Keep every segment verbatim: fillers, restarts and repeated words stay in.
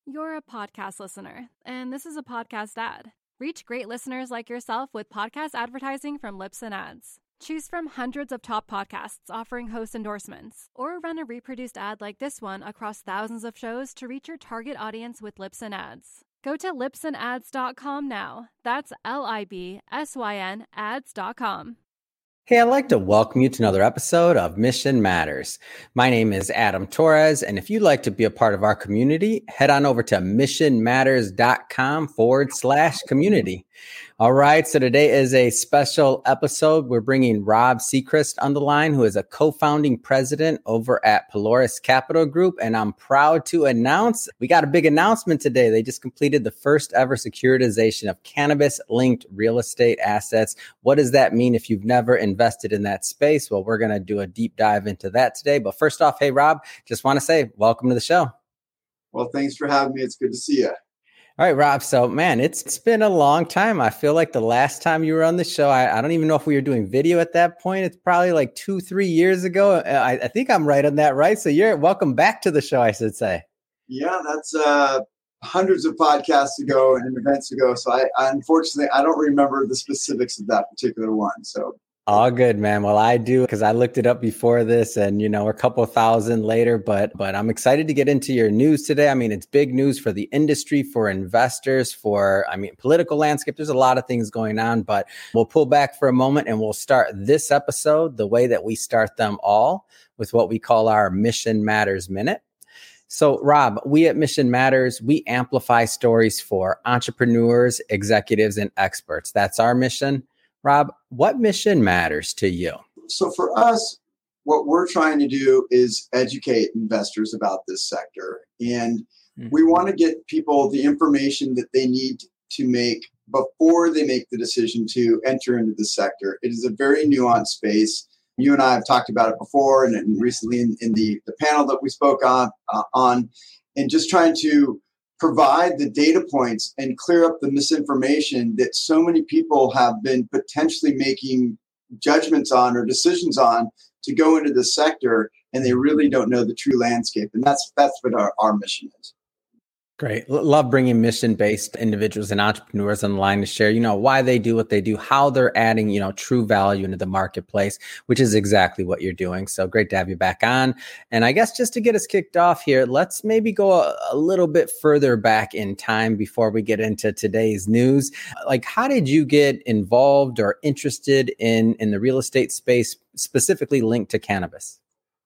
You're a podcast listener, and this is a podcast ad. Reach great listeners like yourself with podcast advertising from Libsyn Ads. Choose from hundreds of top podcasts offering host endorsements, or run a reproduced ad like this one across thousands of shows to reach your target audience with Libsyn Ads. Go to libsyn ads dot com now. That's L I B S Y N ads dot com. Hey, I'd like to welcome you to another episode of Mission Matters. My name is Adam Torres, and if you'd like to be a part of our community, head on over to mission matters dot com forward slash community. All right, so today is a special episode. We're bringing Rob Sechrist on the line, who is a co-founding president over at Pelorus Capital Group, and I'm proud to announce we got a big announcement today. They just completed the first ever securitization of cannabis-linked real estate assets. What does that mean if you've never invested in that space? Well, we're going to do a deep dive into that today. But first off, hey, Rob, just want to say welcome to the show. Well, thanks for having me. It's good to see you. All right, Rob. So, man, it's, it's been a long time. I feel like the last time you were on the show, I, I don't even know if we were doing video at that point. It's probably like two, three years ago. I, I think I'm right on that, right? So you're welcome back to the show, I should say. Yeah, that's uh, hundreds of podcasts ago and events ago. So I, I unfortunately, I don't remember the specifics of that particular one. So all good, man. Well, I do, because I looked it up before this and, you know, we're a couple thousand later, but but I'm excited to get into your news today. I mean, it's big news for the industry, for investors, for, I mean, political landscape. There's a lot of things going on, but we'll pull back for a moment and we'll start this episode the way that we start them all, with what we call our Mission Matters Minute. So, Rob, we at Mission Matters, we amplify stories for entrepreneurs, executives, and experts. That's our mission. Rob, what mission matters to you? So for us, what we're trying to do is educate investors about this sector. And mm-hmm. we want to get people the information that they need to make before they make the decision to enter into the sector. It is a very nuanced space. You and I have talked about it before and, and recently in, in the, the panel that we spoke on, uh, on, and just trying to provide the data points and clear up the misinformation that so many people have been potentially making judgments on or decisions on to go into the sector, and they really don't know the true landscape. And that's that's what our, our mission is. Great. L- love bringing mission-based individuals and entrepreneurs on the line to share, you know, why they do what they do, how they're adding, you know, true value into the marketplace, which is exactly what you're doing. So great to have you back on. And I guess just to get us kicked off here, let's maybe go a, a little bit further back in time before we get into today's news. Like, how did you get involved or interested in, in the real estate space, specifically linked to cannabis?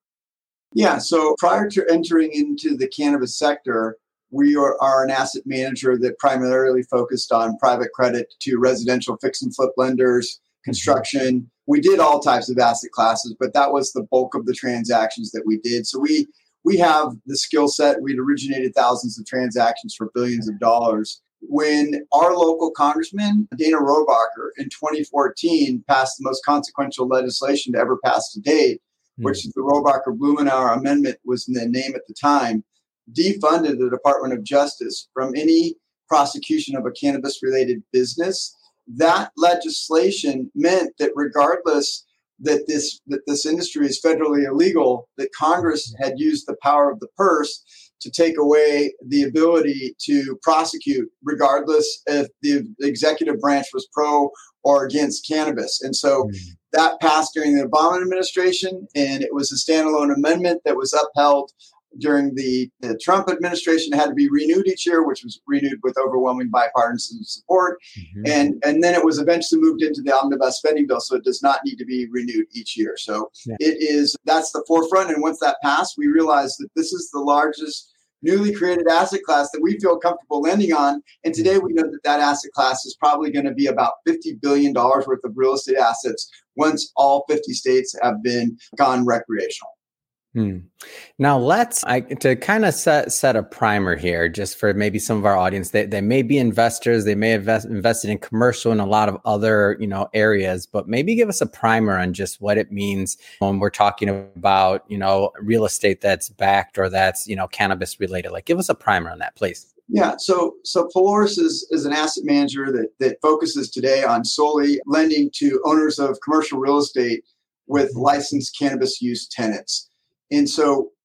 Yeah. So prior to entering into the cannabis sector, we are, are an asset manager that primarily focused on private credit to residential fix and flip lenders, construction. We did all types of asset classes, but that was the bulk of the transactions that we did. So we we have the skill set. We'd originated thousands of transactions for billions of dollars. When our local congressman, Dana Rohrabacher, in twenty fourteen passed the most consequential legislation to ever pass to date, mm-hmm. which is the Rohrabacher-Blumenauer Amendment was the name at the time, defunded the Department of Justice from any prosecution of a cannabis-related business. That legislation meant that regardless that this that this industry is federally illegal, that Congress had used the power of the purse to take away the ability to prosecute, regardless if the executive branch was pro or against cannabis. And so mm-hmm. that passed during the Obama administration, and it was a standalone amendment that was upheld during the, the Trump administration. It had to be renewed each year, which was renewed with overwhelming bipartisan support. Mm-hmm. And, and then it was eventually moved into the omnibus spending bill, so it does not need to be renewed each year. So yeah. it is, that's the forefront. And once that passed, we realized that this is the largest newly created asset class that we feel comfortable lending on. And today we know that that asset class is probably going to be about fifty billion dollars worth of real estate assets once all fifty states have been gone recreational. Hmm. Now let's I, to kind of set set a primer here, just for maybe some of our audience. They they may be investors, they may have invest, invested in commercial and a lot of other you know areas, but maybe give us a primer on just what it means when we're talking about you know real estate that's backed or that's you know cannabis related. Like, give us a primer on that, please. Yeah, so so Pelorus is, is an asset manager that that focuses today on solely lending to owners of commercial real estate with licensed cannabis use tenants. And so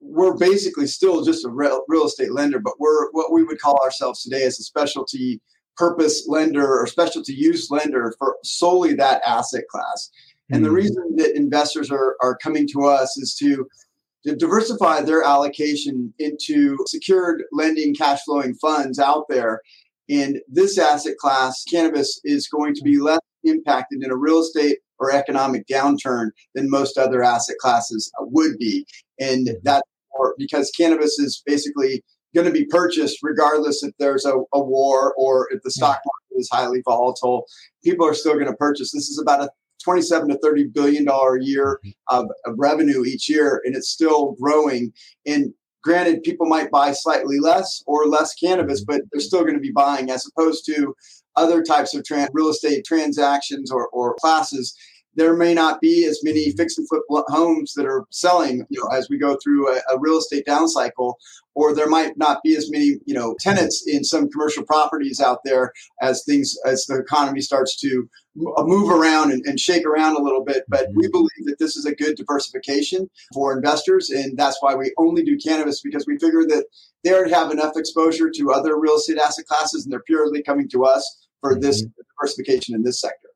we're basically still just a real, real estate lender, but we're what we would call ourselves today as a specialty purpose lender or specialty use lender for solely that asset class. And mm-hmm. the reason that investors are, are coming to us is to, to diversify their allocation into secured lending cash flowing funds out there. And this asset class, cannabis, is going to be less impacted in a real estate or economic downturn than most other asset classes would be. And that's because cannabis is basically going to be purchased regardless if there's a, a war or if the stock market is highly volatile. People are still going to purchase. This is about a twenty-seven to thirty billion dollars a year of, of revenue each year, and it's still growing. And granted, people might buy slightly less or less cannabis, but they're still going to be buying, as opposed to other types of tran- real estate transactions or, or classes. There may not be as many fix and flip homes that are selling, you know, as we go through a, a real estate down cycle, or there might not be as many, you know, tenants in some commercial properties out there as things, as the economy starts to move around and, and shake around a little bit. But we believe that this is a good diversification for investors. And that's why we only do cannabis, because we figure that they already have enough exposure to other real estate asset classes and they're purely coming to us for this diversification in this sector.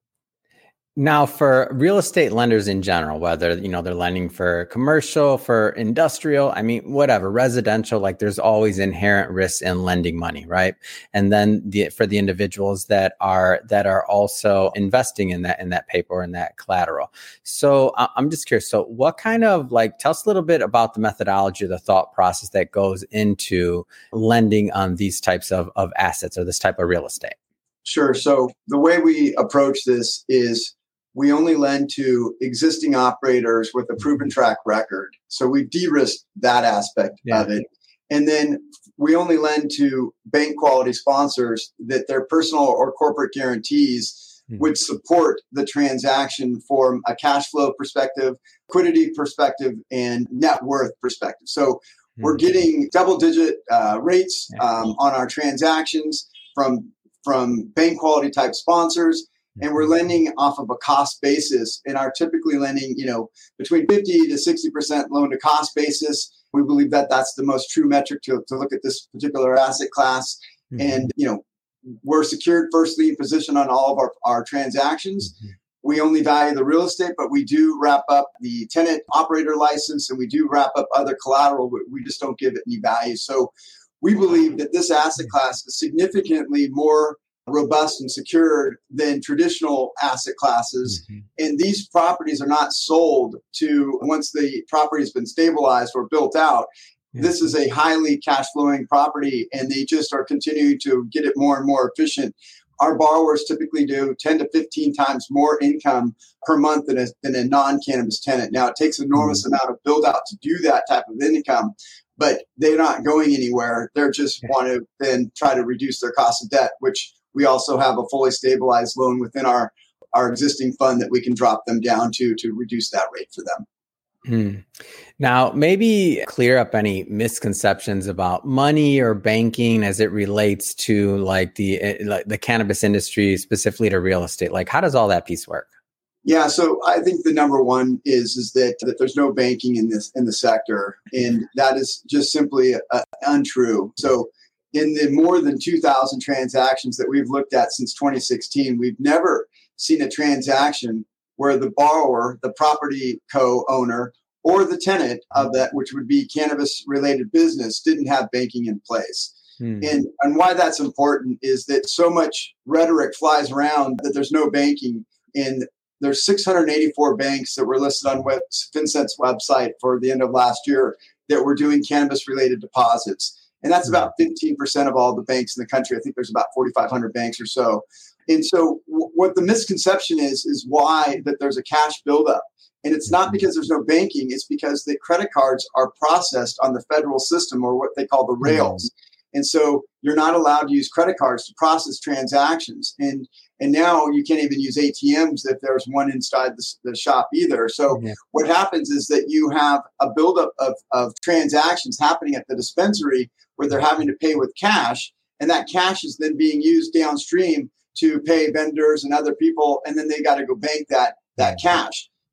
Now, for real estate lenders in general, whether, you know, they're lending for commercial, for industrial, I mean, whatever, residential, like there's always inherent risks in lending money, right? And then the, for the individuals that are that are also investing in that in that paper or in that collateral. So I'm just curious. So what kind of, like, tell us a little bit about the methodology, the thought process that goes into lending on these types of, of assets or this type of real estate? Sure. So the way we approach this is we only lend to existing operators with a proven track record. So we've de-risked that aspect yeah. of it. And then we only lend to bank quality sponsors that their personal or corporate guarantees mm-hmm. would support the transaction from a cash flow perspective, liquidity perspective, and net worth perspective. So mm-hmm. we're getting double digit uh, rates yeah. um, on our transactions from, from bank quality type sponsors. And we're lending off of a cost basis, and are typically lending, you know, between fifty to sixty percent loan to cost basis. We believe that that's the most true metric to, to look at this particular asset class. Mm-hmm. And, you know, we're secured first lien position on all of our, our transactions. Mm-hmm. We only value the real estate, but we do wrap up the tenant operator license, and we do wrap up other collateral, but we just don't give it any value. So we believe that this asset class is significantly more robust and secured than traditional asset classes. Mm-hmm. And these properties are not sold to, once the property has been stabilized or built out, mm-hmm. this is a highly cash flowing property, and they just are continuing to get it more and more efficient. Our borrowers typically do ten to fifteen times more income per month than a, than a non-cannabis tenant. Now, it takes an enormous mm-hmm. amount of build out to do that type of income, but they're not going anywhere. They're just yeah. want to then try to reduce their cost of debt, which we also have a fully stabilized loan within our, our existing fund that we can drop them down to to reduce that rate for them. Hmm. Now, maybe clear up any misconceptions about money or banking as it relates to like the like the cannabis industry, specifically to real estate. Like, how does all that piece work? Yeah, so I think the number one is is that, that there's no banking in this in the sector, and that is just simply uh, untrue. So in the more than two thousand transactions that we've looked at since twenty sixteen, we've never seen a transaction where the borrower, the property co-owner, or the tenant of that, which would be cannabis-related business, didn't have banking in place. Hmm. And, and why that's important is that so much rhetoric flies around that there's no banking. And there's six hundred eighty-four banks that were listed on web, FinCEN's website for the end of last year that were doing cannabis-related deposits. And that's about fifteen percent of all the banks in the country. I think there's about forty-five hundred banks or so. And so w- what the misconception is, is why that there's a cash buildup. And it's not because there's no banking. It's because the credit cards are processed on the federal system, or what they call the rails. Mm-hmm. And so you're not allowed to use credit cards to process transactions. And and now you can't even use A T Ms if there's one inside the, the shop either. So mm-hmm. what happens is that you have a buildup of, of transactions happening at the dispensary where they're having to pay with cash. And that cash is then being used downstream to pay vendors and other people. And then they got to go bank that, that cash.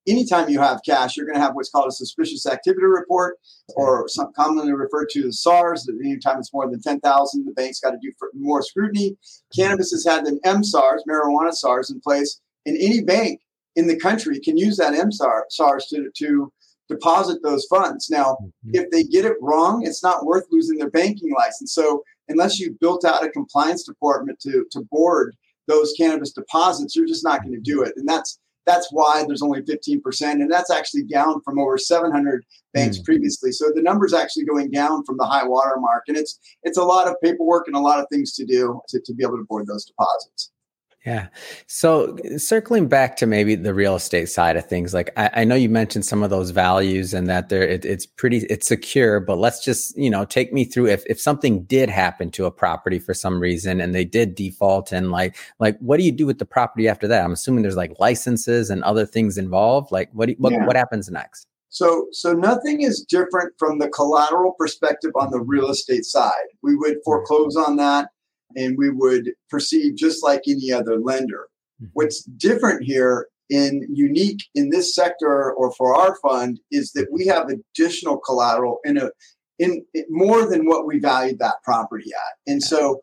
anytime you have cash, you're going to have what's called a suspicious activity report, or some commonly referred to as SARS. That anytime it's more than ten thousand, the bank's got to do more scrutiny. Cannabis has had an M SARS, marijuana SARS, in place, and any bank in the country can use that M SARS to, to deposit those funds. Now, mm-hmm. if they get it wrong, it's not worth losing their banking license. So unless you've built out a compliance department to, to board those cannabis deposits, you're just not going to do it. And that's that's why there's only fifteen percent. And that's actually down from over seven hundred banks mm-hmm. previously. So the number's actually going down from the high water mark. And it's it's a lot of paperwork and a lot of things to do to, to be able to board those deposits. Yeah. So circling back to maybe the real estate side of things, like I, I know you mentioned some of those values and that they're, it, it's pretty, it's secure, but let's just, you know, take me through if, if something did happen to a property for some reason and they did default, and like, like, what do you do with the property after that? I'm assuming there's like licenses and other things involved. Like what, do you, what, yeah. what happens next? So, so nothing is different from the collateral perspective on the real estate side. We would foreclose on that, and we would proceed just like any other lender. Mm-hmm. What's different here and unique in this sector or for our fund is that we have additional collateral in a in, in more than what we valued that property at. And so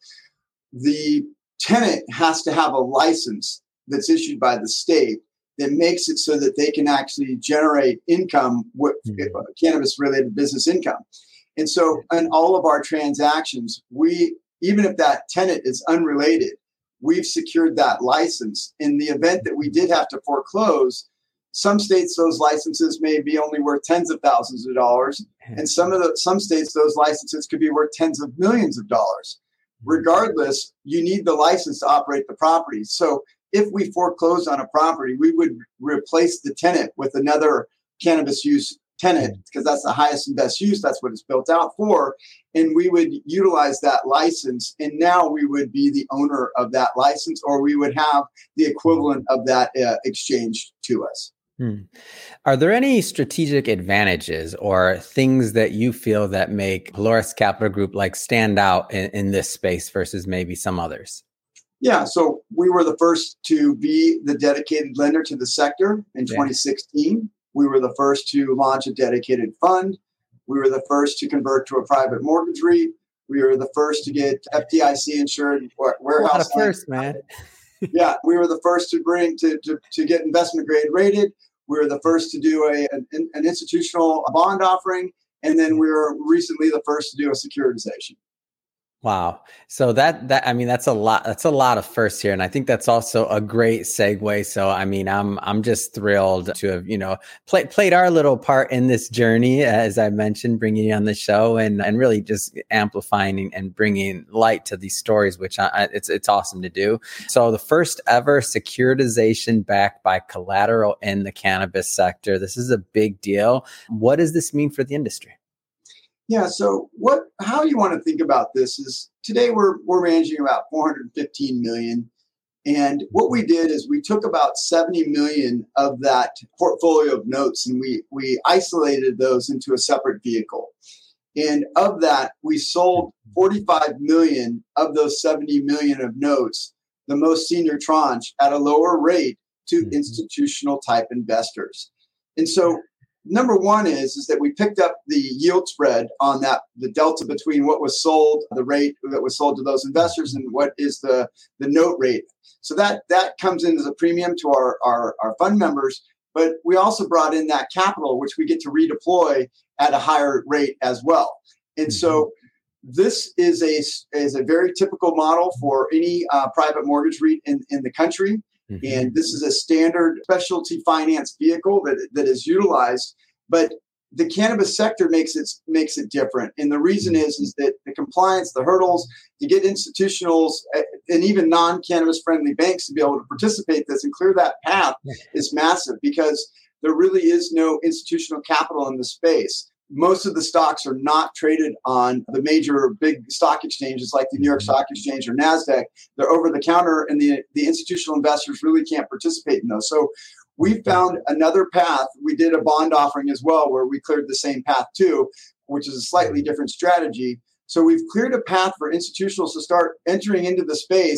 the tenant has to have a license that's issued by the state that makes it so that they can actually generate income with mm-hmm. cannabis related business income. And so in all of our transactions, we even if that tenant is unrelated, we've secured that license. In the event that we did have to foreclose, some states, those licenses may be only worth tens of thousands of dollars. And some of the some states, those licenses could be worth tens of millions of dollars. Regardless, you need the license to operate the property. So if we foreclosed on a property, we would replace the tenant with another cannabis use tenant, because that's the highest and best use. That's what it's built out for. And we would utilize that license. And now we would be the owner of that license, or we would have the equivalent of that uh, exchanged to us. Hmm. Are there any strategic advantages or things that you feel that make Pelorus Capital Group like stand out in, in this space versus maybe some others? Yeah, so we were the first to be the dedicated lender to the sector in yeah. twenty sixteen. We were the first to launch a dedicated fund. We were the first to convert to a private mortgage REIT. We were the first to get F D I C insured warehouse. A lot of first, man. Yeah, we were the first to bring to, to to get investment grade rated. We were the first to do a an, an institutional bond offering, and then we were recently the first to do a securitization. Wow. So that, that, I mean, that's a lot, that's a lot of firsts here. And I think that's also a great segue. So, I mean, I'm, I'm just thrilled to have, you know, play, played our little part in this journey, as I mentioned, bringing you on the show and, and really just amplifying and bringing light to these stories, which I, it's, it's awesome to do. So the first ever securitization backed by collateral in the cannabis sector. This is a big deal. What does this mean for the industry? Yeah. So what, how you want to think about this is today we're, we're managing about four hundred fifteen million. And what we did is we took about seventy million of that portfolio of notes and we, we isolated those into a separate vehicle. And of that, we sold forty-five million of those seventy million of notes, the most senior tranche, at a lower rate to mm-hmm. institutional type investors. And so number one is, is that we picked up the yield spread on that, the delta between what was sold, the rate that was sold to those investors, and what is the, the note rate. So that, that comes in as a premium to our, our, our fund members. But we also brought in that capital, which we get to redeploy at a higher rate as well. And mm-hmm. so this is a, is a very typical model for any uh, private mortgage REIT in, in the country. Mm-hmm. And this is a standard specialty finance vehicle that, that is utilized, but the cannabis sector makes it makes it different. And the reason is, is that the compliance, the hurdles to get institutionals and even non-cannabis friendly banks to be able to participate in this and clear that path is massive, because there really is no institutional capital in the space. Most of the stocks are not traded on the major big stock exchanges like the New York Stock Exchange or NASDAQ. They're over the counter, and the, the institutional investors really can't participate in those. So we found another path. We did a bond offering as well, where we cleared the same path too, which is a slightly different strategy. So we've cleared a path for institutionals to start entering into the space,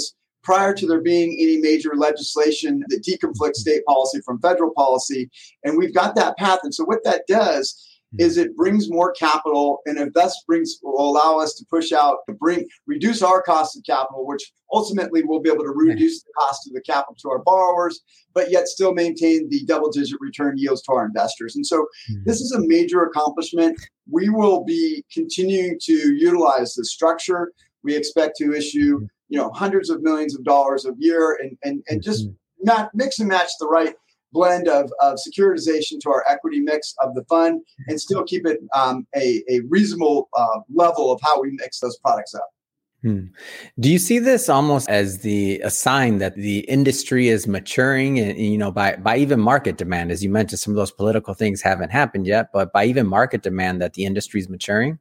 prior to there being any major legislation that deconflicts state policy from federal policy. And we've got that path. And so what that does is it brings more capital, and it thus brings will allow us to push out, to bring reduce our cost of capital, which ultimately will be able to reduce the cost of the capital to our borrowers, but yet still maintain the double-digit return yields to our investors. And so mm-hmm. this is a major accomplishment. We will be continuing to utilize this structure. We expect to issue, you know, hundreds of millions of dollars a year, and and and just mm-hmm. not mix and match the right blend of, of securitization to our equity mix of the fund, and still keep it um, a, a reasonable uh, level of how we mix those products up. Hmm. Do you see this almost as the a sign that the industry is maturing, and, you know, by by even market demand? As you mentioned, some of those political things haven't happened yet, but by even market demand, that the industry is maturing?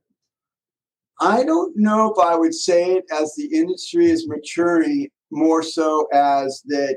I don't know if I would say it as the industry is maturing, more so as that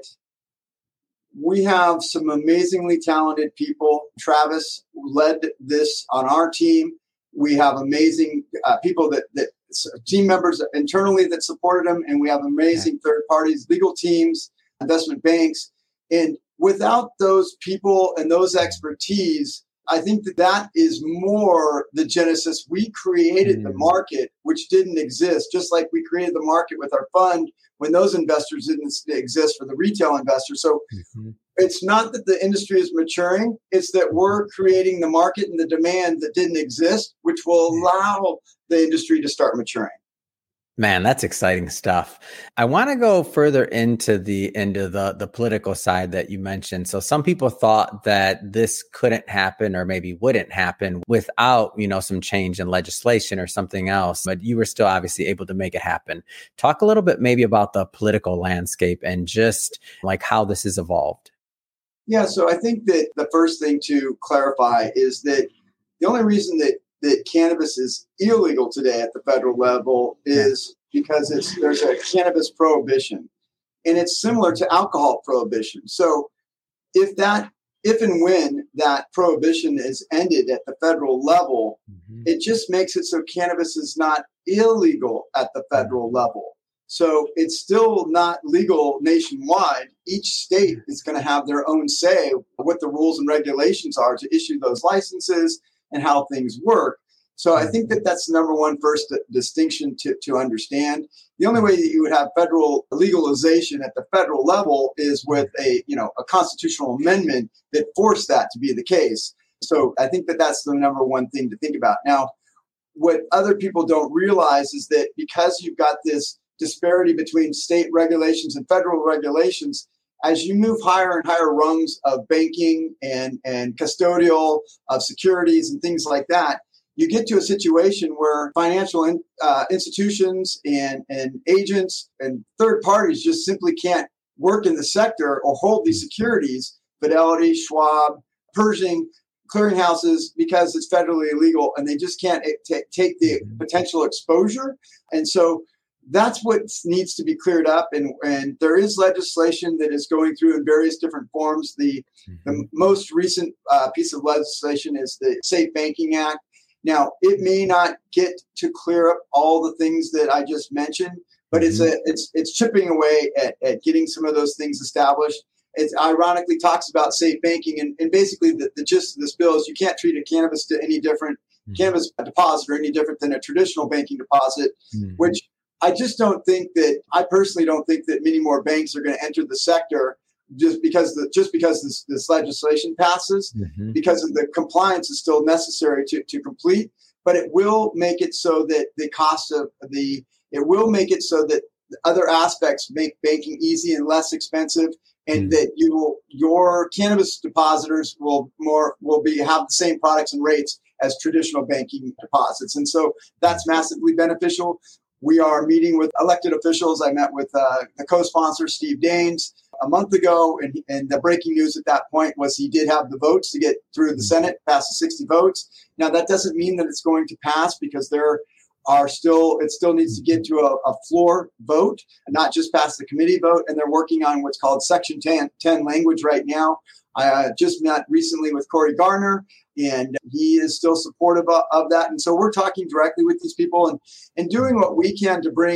we have some amazingly talented people. Travis led this on our team. We have amazing uh, people that, that team members internally that supported him, and we have amazing third parties, legal teams, investment banks. And without those people and those expertise, I think that that is more the genesis. We created mm-hmm. the market, which didn't exist, just like we created the market with our fund when those investors didn't exist for the retail investors. So mm-hmm. it's not that the industry is maturing, it's that we're creating the market and the demand that didn't exist, which will allow the industry to start maturing. Man, that's exciting stuff. I want to go further into the into the the political side that you mentioned. So some people thought that this couldn't happen, or maybe wouldn't happen, without, you know, some change in legislation or something else. But you were still obviously able to make it happen. Talk a little bit maybe about the political landscape and just like how this has evolved. Yeah, so I think that the first thing to clarify is that the only reason that that cannabis is illegal today at the federal level is yeah. because it's there's a cannabis prohibition, and it's similar to alcohol prohibition. So if that if and when that prohibition is ended at the federal level, mm-hmm. it just makes it so cannabis is not illegal at the federal level. So it's still not legal nationwide. Each state is going to have their own say what the rules and regulations are to issue those licenses and how things work. So I think that that's the number one first distinction to, to understand. The only way that you would have federal legalization at the federal level is with a, you know, a constitutional amendment that forced that to be the case. So I think that that's the number one thing to think about. Now, what other people don't realize is that because you've got this disparity between state regulations and federal regulations, as you move higher and higher rungs of banking and, and custodial of securities and things like that, you get to a situation where financial in, uh, institutions and, and agents and third parties just simply can't work in the sector or hold these securities, Fidelity, Schwab, Pershing, clearinghouses, because it's federally illegal, and they just can't t- take the potential exposure. And so that's what needs to be cleared up. And, and there is legislation that is going through in various different forms. The, mm-hmm. the most recent uh, piece of legislation is the Safe Banking Act. Now, it may not get to clear up all the things that I just mentioned, but mm-hmm. it's a it's it's chipping away at, at getting some of those things established. It ironically talks about safe banking, and, and basically the, the gist of this bill is you can't treat a cannabis to any different mm-hmm. cannabis deposit or any different than a traditional banking deposit, mm-hmm. which I just don't think that, I personally don't think that many more banks are going to enter the sector just because the, just because this, this legislation passes, mm-hmm. because of the compliance is still necessary to, to complete, but it will make it so that the cost of the, it will make it so that other aspects make banking easy and less expensive, and mm-hmm. that you will, your cannabis depositors will more, will be, have the same products and rates as traditional banking deposits. And so that's massively beneficial. We are meeting with elected officials. I met with uh, the co-sponsor, Steve Daines, a month ago, and, and the breaking news at that point was he did have the votes to get through the Senate, pass the sixty votes. Now, that doesn't mean that it's going to pass, because there are still, it still needs to get to a, a floor vote and not just pass the committee vote. And they're working on what's called Section ten, ten language right now. I uh, just met recently with Cory Gardner, and he is still supportive of, of that. And so we're talking directly with these people and, and doing what we can to bring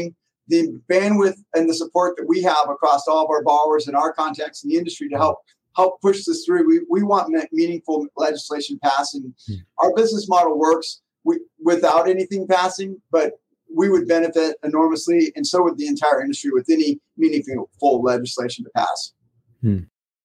the bandwidth and the support that we have across all of our borrowers and our contacts in the industry to help help push this through. We we want meaningful legislation passing. Mm. Our business model works we, without anything passing, but we would benefit enormously, and so would the entire industry with any meaningful legislation to pass. Mm.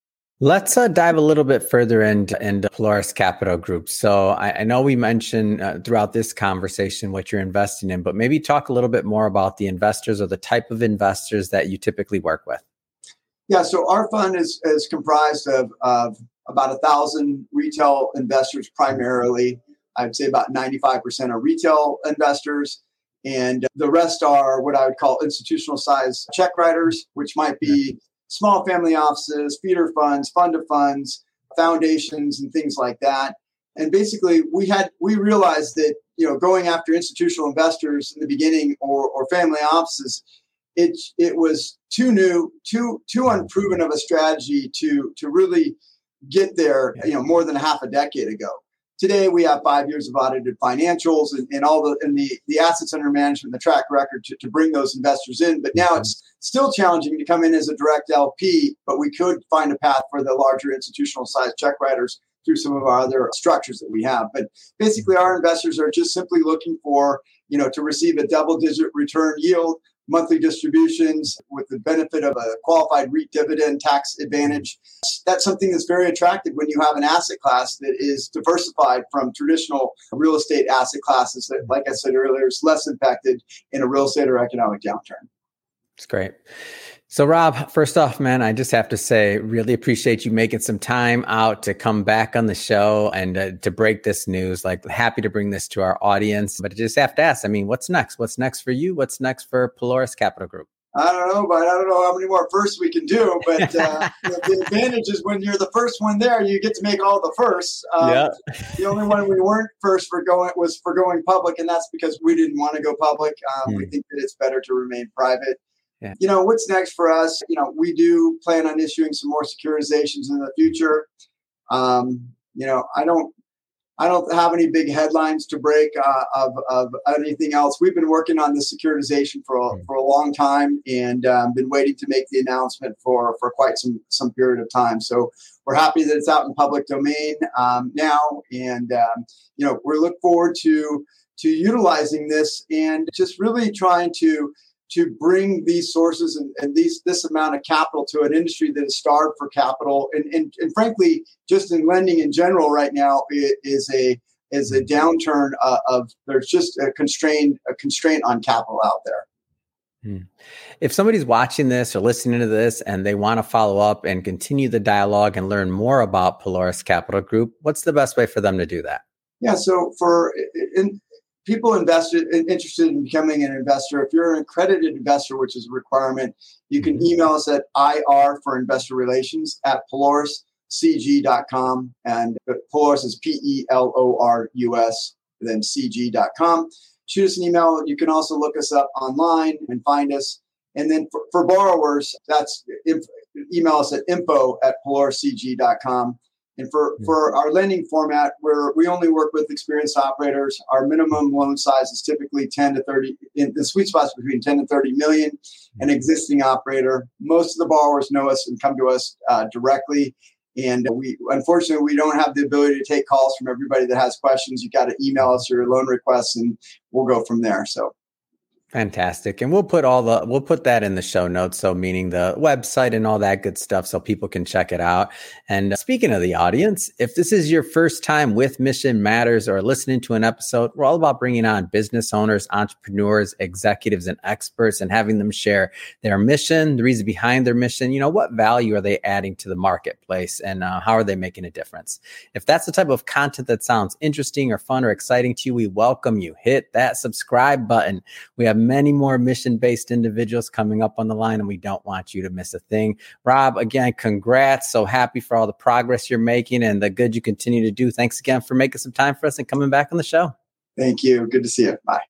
Let's uh, dive a little bit further into, into Polaris Capital Group. So I, I know we mentioned uh, throughout this conversation what you're investing in, but maybe talk a little bit more about the investors or the type of investors that you typically work with. Yeah, so our fund is, is comprised of, of about a thousand retail investors primarily. I'd say about ninety-five percent are retail investors. And the rest are what I would call institutional size check writers, which might be small family offices, feeder funds, fund of funds, foundations, and things like that. And basically, we had we realized that you know going after institutional investors in the beginning or or family offices, it it was too new, too too unproven of a strategy to to really get there. You know, more than a half a decade ago. Today, we have five years of audited financials and, and all the and the, the assets under management, the track record to, to bring those investors in. But now it's still challenging to come in as a direct L P, but we could find a path for the larger institutional size check writers through some of our other structures that we have. But basically, our investors are just simply looking for, you know, to receive a double digit return yield, monthly distributions with the benefit of a qualified REIT dividend tax advantage. That's something that's very attractive when you have an asset class that is diversified from traditional real estate asset classes that, like I said earlier, is less impacted in a real estate or economic downturn. That's great. So Rob, first off, man, I just have to say, really appreciate you making some time out to come back on the show and uh, to break this news. Like, happy to bring this to our audience, but I just have to ask, I mean, what's next? What's next for you? What's next for Polaris Capital Group? I don't know, but I don't know how many more firsts we can do. But uh, the advantage is when you're the first one there, you get to make all the firsts. Um, yeah. The only one we weren't first for going was for going public, and that's because we didn't want to go public. Um, hmm. We think that it's better to remain private. Yeah. You know, what's next for us? You know, we do plan on issuing some more securitizations in the future. Um, you know, I don't, I don't have any big headlines to break uh, of, of anything else. We've been working on this securitization for a, for a long time and um, been waiting to make the announcement for, for quite some, some period of time. So we're happy that it's out in public domain um, now. And, um, you know, we look forward to, to utilizing this and just really trying to, to bring these sources and, and these this amount of capital to an industry that is starved for capital. And, and, and frankly, just in lending in general right now, it is a is a downturn uh, of there's just a constraint a constraint on capital out there. Hmm. If somebody's watching this or listening to this and they want to follow up and continue the dialogue and learn more about Polaris Capital Group, what's the best way for them to do that? Yeah, so for in, people invested interested in becoming an investor, if you're an accredited investor, which is a requirement, you can email us at I R for investor relations at polaris c g dot com. And Polaris is P E L O R U S, then C G dot com. Shoot us an email. You can also look us up online and find us. And then for, for borrowers, that's email us at info at polaris c g dot com. And for, for our lending format, where we only work with experienced operators, our minimum loan size is typically ten to thirty. In the sweet spots between ten to thirty million. An existing operator. Most of the borrowers know us and come to us uh, directly. And we, unfortunately, we don't have the ability to take calls from everybody that has questions. You got to email us your loan requests, and we'll go from there. So. Fantastic. And we'll put all the, we'll put that in the show notes. So meaning the website and all that good stuff so people can check it out. And uh, speaking of the audience, if this is your first time with Mission Matters or listening to an episode, we're all about bringing on business owners, entrepreneurs, executives, and experts and having them share their mission, the reason behind their mission, you know, what value are they adding to the marketplace and uh, how are they making a difference? If that's the type of content that sounds interesting or fun or exciting to you, we welcome you. Hit that subscribe button. We have many more mission-based individuals coming up on the line, and we don't want you to miss a thing. Rob, again, congrats. So happy for all the progress you're making and the good you continue to do. Thanks again for making some time for us and coming back on the show. Thank you. Good to see you. Bye.